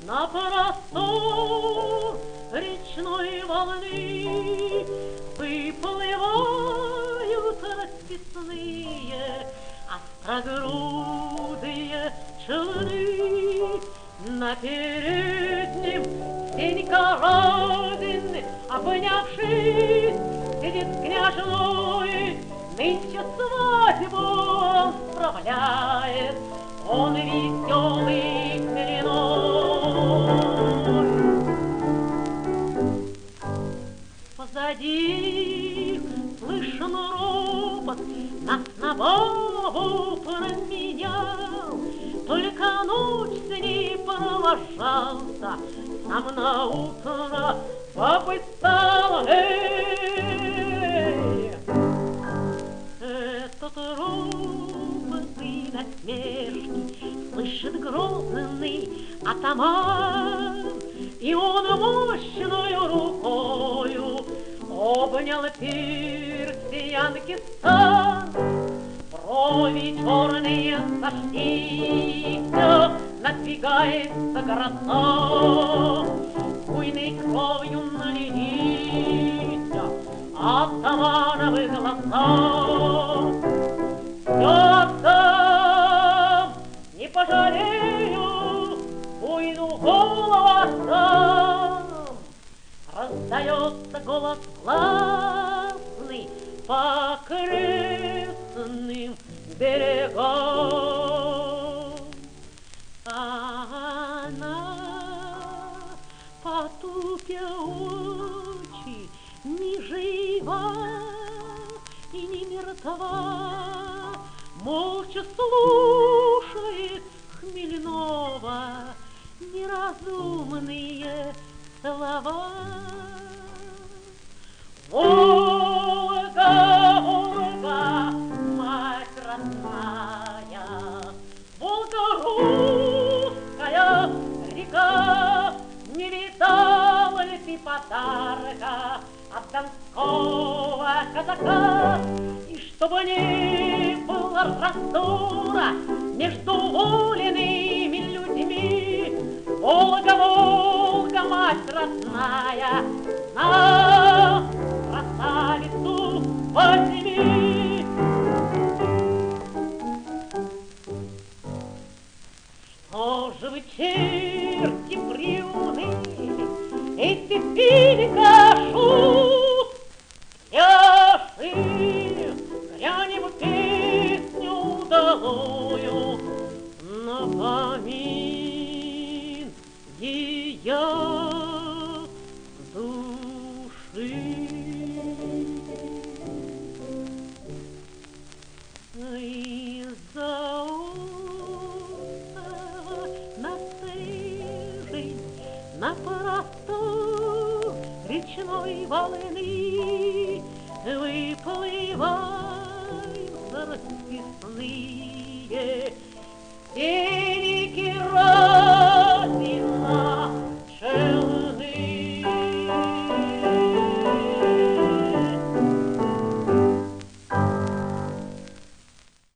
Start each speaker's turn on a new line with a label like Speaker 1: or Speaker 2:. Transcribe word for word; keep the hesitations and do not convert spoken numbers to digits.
Speaker 1: на простор речной волны выплывают расписные острогрудые челны. На переднем Сенька Разин, обнявшись, сидит с княжной, нынче свадьбу он справляет, он веселый хмельной. Позади слышен ропот, нас на бабу променял, только ночь с ней провожался, сам на утро папой стал. Эй! Этот ропот и насмешки слышит грозный атаман, и он мощною рукою обнял персиянки стан. Брови черные сошлись, надвигается гроза, буйной кровью налились атамановы глаза. Я отдам, не пожалею, буйну голову отдам. Раздается голос властный по окрестным берегам. А она, потупя очи, ни жива и не мертва, молча слушает хмельного неразумные слова. Волга, Волга, мать родная, Волга русская река, не видала ли ты подарка от донского казака? И чтобы не было раздора между воленными людьми, Волга, Волга, мать родная, на красавицу возьми. Что же вы, черти, приуныли, эти пили-ка шут? Яши, грянем песню удалую на помин ее души. Из-за острова на стежень, на простор речной волны выплывают расписные